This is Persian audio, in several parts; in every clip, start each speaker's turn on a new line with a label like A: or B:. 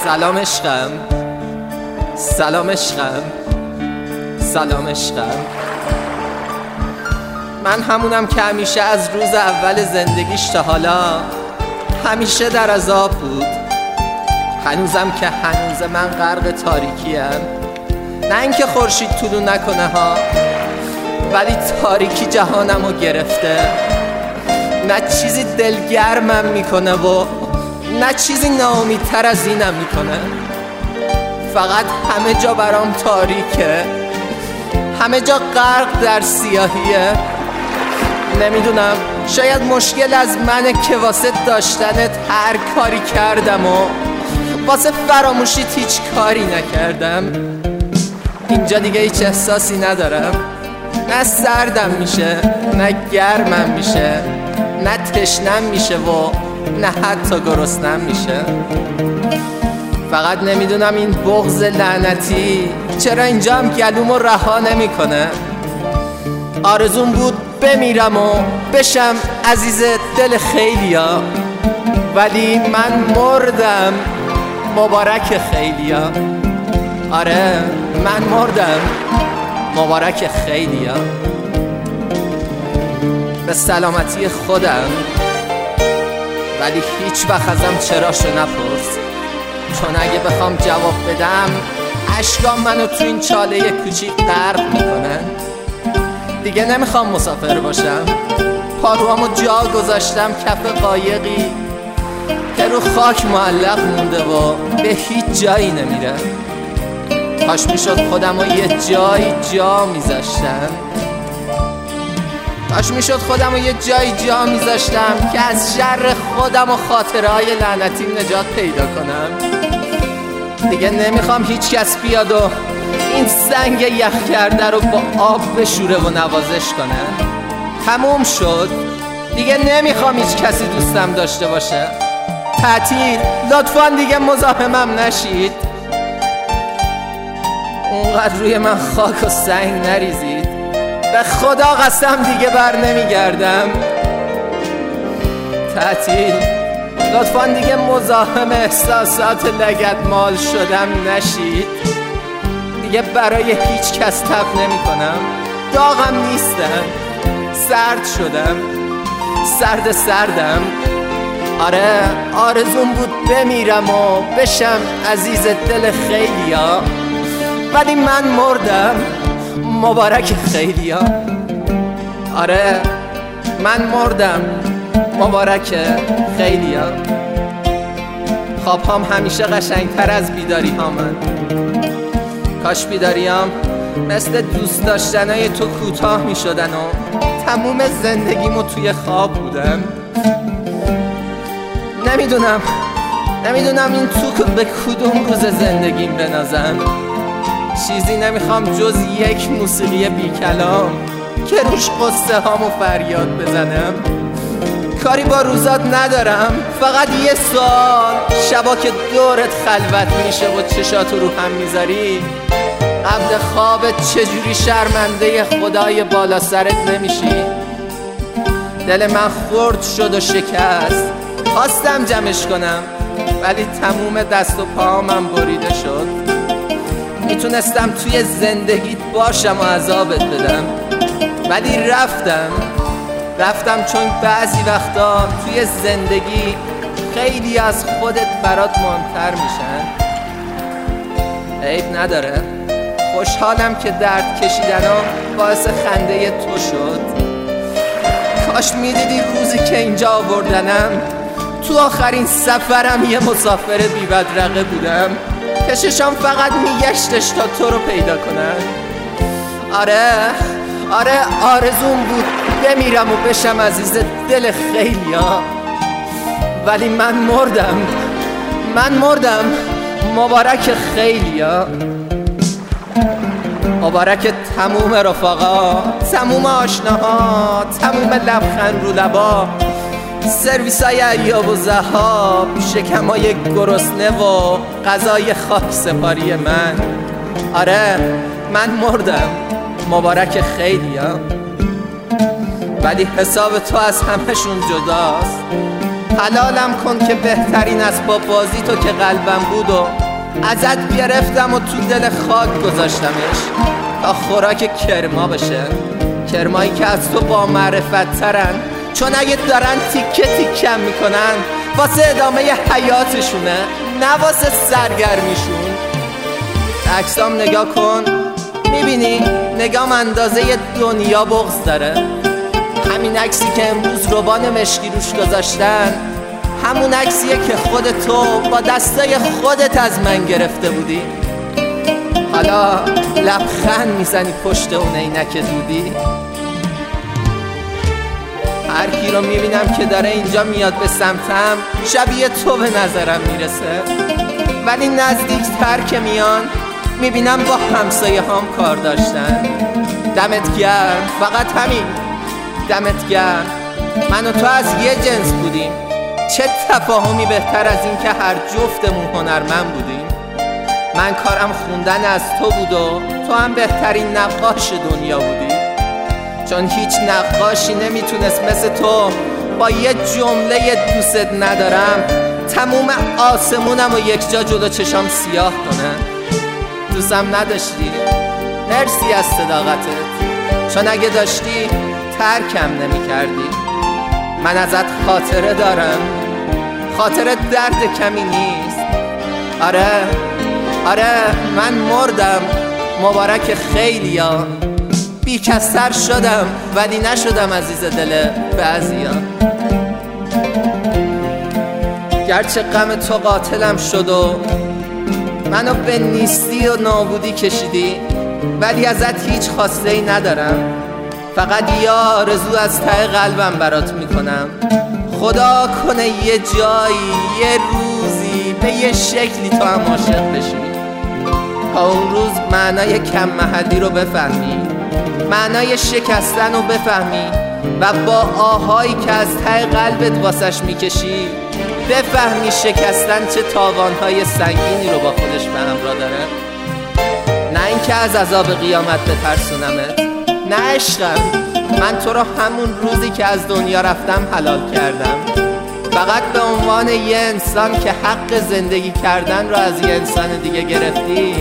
A: سلام عشقم، سلام عشقم، سلام عشقم. من همونم که همیشه از روز اول زندگیش تا حالا همیشه در عذاب بود. هنوزم که هنوز من غرق تاریکیم. نه اینکه خورشید طلوع نکنه ها، ولی تاریکی جهانمو گرفته. نه چیزی دلگرمم میکنه و نه چیزی ناامیدتر از اینم میکنه. فقط همه جا برام تاریکه، همه جا غرق در سیاهیه. نمیدونم، شاید مشکل از منه که واسه داشتنت هر کاری کردم و واسه فراموشیت هیچ کاری نکردم. اینجا دیگه هیچ احساسی ندارم، نه سردم میشه نه گرمم میشه، نه تشنم میشه و نه حتی گرسنم میشه. فقط نمیدونم این بغض لعنتی چرا اینجا هم گلومو رها نمیکنه. آرزوم بود بمیرم و بشم عزیز دل خیلیا، ولی من مردم مبارک خیلیا. آره من مردم مبارک خیلیا. به سلامتی خودم، ولی هیچ وقت ازم چراشو نپرس، چون اگه بخوام جواب بدم اشکام منو تو این چاله کوچیک غرق میکنن. دیگه نمیخوام مسافر باشم، پاروامو جا گذاشتم کف قایقی که رو خاک معلق مونده و به هیچ جایی نمیره. کاش میشد خودمو یه جایی جا میذاشتم، کاش میشد خودمو یه جایی جا میذاشتم که از شر خودم و خاطرهای لعنتیم نجات پیدا کنم. دیگه نمیخوام هیچ کس بیاد و این سنگ یخ کرده رو با آب بشوره و نوازش کنه. تموم شد، دیگه نمیخوام هیچ کسی دوستم داشته باشه. تعطیل، لطفاً دیگه مزاحمم نشید. اونقدر روی من خاک و سنگ نریزید، به خدا قسم دیگه بر نمیگردم. تعطیل، لطفاً دیگه مزاحم احساسات لگدمال شدم نشید. دیگه برای هیچ کس تب نمی کنم، داغم نیستم، سرد شدم، سردم. آره آرزوم بود بمیرم و بشم عزیز دل خیلیا، ولی من مردم مبارک خیلیا. آره من مردم مبارک خیلیا. خوابهام همیشه قشنگتر از بیداری هامن. کاش بیداریام مثل دوست داشتنای تو کوتاه می شدن و تموم زندگیمو توی خواب بودم. نمیدونم این تو به کدوم روز زندگیم بنازم. چیزی نمیخوام جز یک موسیقی بی کلام که روش قصه هامو فریاد بزنم. کاری با روزات ندارم، فقط یه سوال. شبا که دورت خلوت میشه و چشاتو رو هم میذاری، قبل خوابت چجوری شرمنده خدای بالا سرت نمیشی؟ دل من خرد شد و شکست، خواستم جمعش کنم ولی تموم دست و پاهامم بریده شد. میتونستم توی زندگیت باشم و عذابت بدم، ولی رفتم چون بعضی وقتا توی زندگی خیلی از خودت برات مهمتر میشن. عیب نداره، خوشحالم که درد کشیدنم باعث خنده تو شد. کاش میدیدی روزی که اینجا آوردنم، تو آخرین سفرم یه مسافر بی بدرقه بودم که چشام فقط میگشتش تا تو رو پیدا کنم. آره آرزوم بود بمیرم و بشم عزیز دل خیلیا، ولی من مردم مبارک خیلیا. مبارک تموم رفقا، تموم آشناها، تموم لبخند رو لبا، سرویسای عیاب و ذهاب، شکمای گرسنه و غذای خاک سپاری من. آره من مردم مبارک خیلیا، ولی حساب تو از همشون جداست. حلالم کن که بهترین اسباب بازی تو که قلبم بود و ازت گرفتم و تو دل خاک گذاشتمش تا خوراک کرما بشه، کرمایی که از تو با معرفت ترن، چون اگه دارن تیکه تیکم میکنن واسه ادامه حیاتشونه نه واسه سرگرمیشون. عکسام نگاه کن، میبینی نگام اندازه دنیا بغض داره. همین عکسی که امروز روبان مشکی روش گذاشتن همون عکسیه که خود تو با دستای خودت از من گرفته بودی. حالا لبخند میزنی پشت اون عینک دودی. هر کی رو میبینم که داره اینجا میاد به سمتم شبیه تو به نظرم میرسه، ولی نزدیکتر که میان میبینم با همسایه هم کار داشتن. دمت گرم، فقط همین، دمت گرم. من و تو از یه جنس بودیم، چه تفاهمی بهتر از این که هر جفتمون هنرمند بودیم. من کارم خوندن از تو بود و تو هم بهترین نقاش دنیا بودی، چون هیچ نقاشی نمیتونست مثل تو با یه جمله دوست ندارم تموم آسمونم و یک جا جلو چشام سیاه کنه. دوستم نداشتی، مرسی از صداقتت، چون اگه داشتی ترکم نمی کردی. من ازت خاطره دارم، خاطره درد کمی نیست. آره من مردم، مبارک خیلیا. بیکستر شدم ولی نشدم عزیز دل بعضیا. گرچه غم تو قاتلم شد و منو به نیستی و نابودی کشیدی، ولی ازت هیچ خواسته ای ندارم، فقط یه آرزو از ته قلبم برات میکنم. خدا کنه یه جایی یه روزی به یه شکلی تو هم عاشق بشی، تا اون روز معنای کم محلی رو بفهمی، معنای شکستن رو بفهمی و با آهایی که از ته قلبت واسش میکشی بفهمی شکستن چه تاوانهای سنگینی رو با خودش به همراه داره. نه اینکه از عذاب قیامت بترسونمت، نه عشقم، من تو رو همون روزی که از دنیا رفتم حلال کردم، فقط به عنوان یه انسان که حق زندگی کردن رو از یه انسان دیگه گرفتی.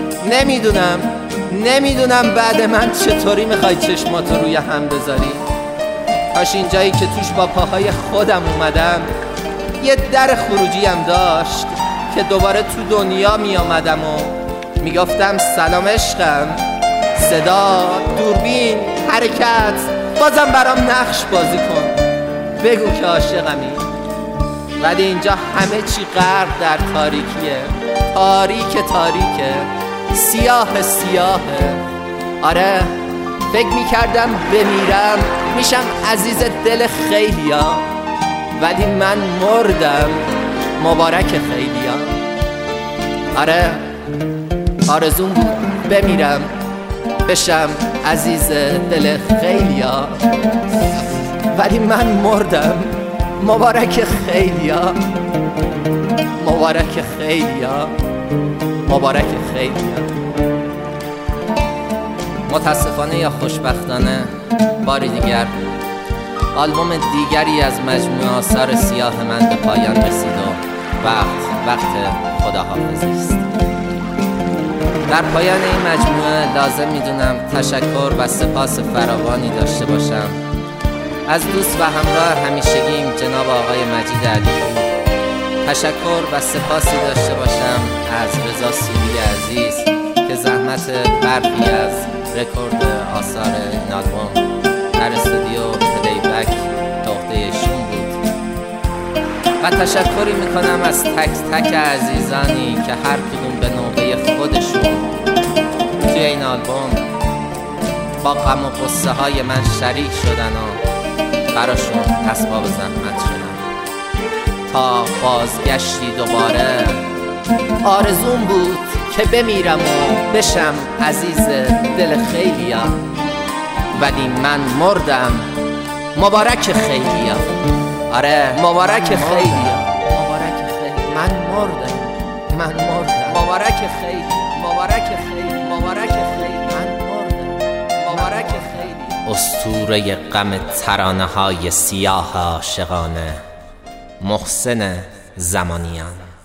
A: نمیدونم بعد من چطوری میخوای چشماتو روی هم بذاری. کاش اینجایی که توش با پاهای خودم اومدم یه در خروجی هم داشت که دوباره تو دنیا میامدم و میگفتم سلام عشقم، صدا، دوربین، حرکت، بازم برام نقش بازی کن، بگو که عاشقمی. ولی اینجا همه چی غرق در تاریکیه، تاریکه، سیاهه. آره فکر میکردم بمیرم میشم عزیز دل خیلیا، ولی من مردم، مبارک خیلیا. آره آرزوم بود بمیرم بشم عزیز دل خیلیا، ولی من مردم، مبارک خیلیا، مبارک خیلیا، مبارک خیلیا. متاسفانه یا خوشبختانه باری دیگر آلبوم دیگری از مجموعه آثار سیاه من به پایان رسید و وقت خداحافظی است. در پایان این مجموعه لازم میدونم تشکر و سپاس فراوانی داشته باشم از دوست و همراه همیشگیم جناب آقای مجید علیپور. تشکر و سپاسی داشته باشم از رضا سوری عزیز که زحمت برخی از رکورد آثار این آلبوم در استودیو پلیبک به عهده ایشون بود. و تشکری میکنم از تک تک عزیزانی که هر کدوم به نوبه خودشون توی این آلبوم با غم و غصه های من شریک شدن و براشون اسباب زحمت شدن. تا بازگشتی دوباره آرزوم بود که بمیرم و بشم عزیز دل خیلیا، ولی من مردم، مبارک خیلیا. آره مبارک خیلیا، مبارک خیلیا. من مردم، مبارک خیلیا، مبارک خیلیا، مبارک خیلیا. من مردم، مبارک خیلیا. اسطوره غم ترانه های سیاه عاشقانه محسن زمانیان.